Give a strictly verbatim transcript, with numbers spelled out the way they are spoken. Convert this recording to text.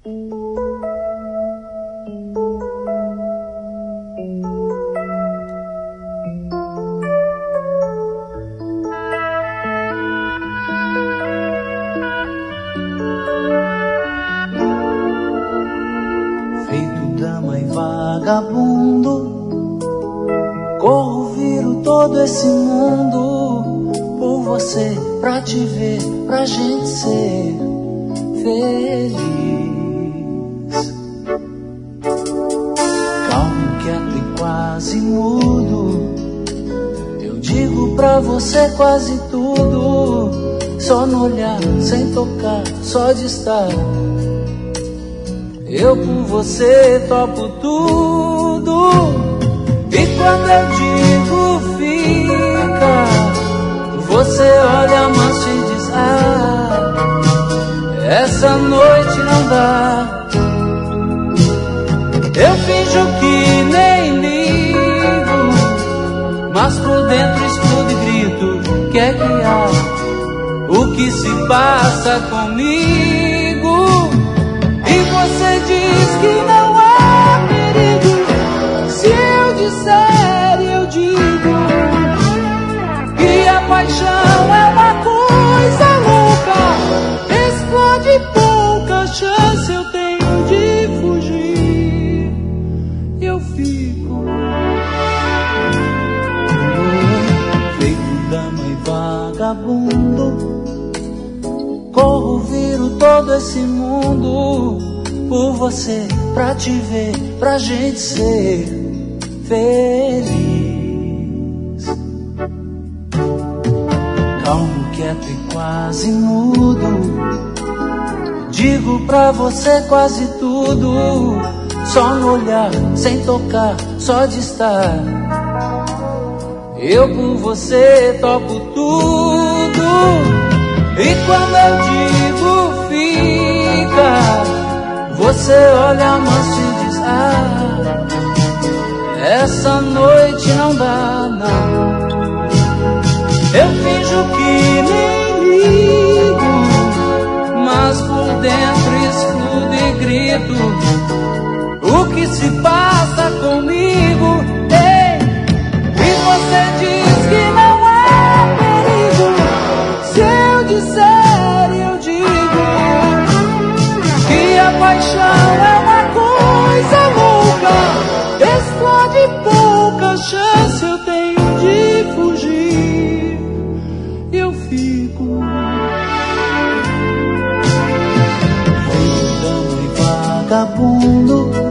Feito dama e vagabundo, corro, viro todo esse mundo por você, pra te ver, pra gente ser feliz. Calmo, quieto e quase mudo, eu digo pra você quase tudo, só no olhar, sem tocar, só de estar. Eu por você topo tudo. E quando eu digo fica, você olha manso e diz: ah, essa noite não dá. Eu finjo que nem ligo, mas por dentro explodo e grito: quer que há? O que se passa comigo? E você diz que não há perigo. Se eu disser, eu digo que a paixão é uma coisa louca, explode, pouca chance eu tenho de fugir. Eu fico feito dama e vagabundo, corro, viro todo esse mundo por você, pra te ver, pra gente ser feliz. Calmo, quieto e quase mudo, digo pra você quase tudo, só no olhar, sem tocar, só de estar. Eu por você topo tudo. E quando eu digo fica, você olha manso e diz: ah, essa noite não dá, não. Eu finjo que nem ligo, mas por dentro explodo e grito: o que se passa comigo? Ei, e você diz que não há perigo. Se eu disser, eu digo que a paixão é uma coisa louca, explode, pouca chance eu tenho de fugir. Eu fico feito dama e vagabundo,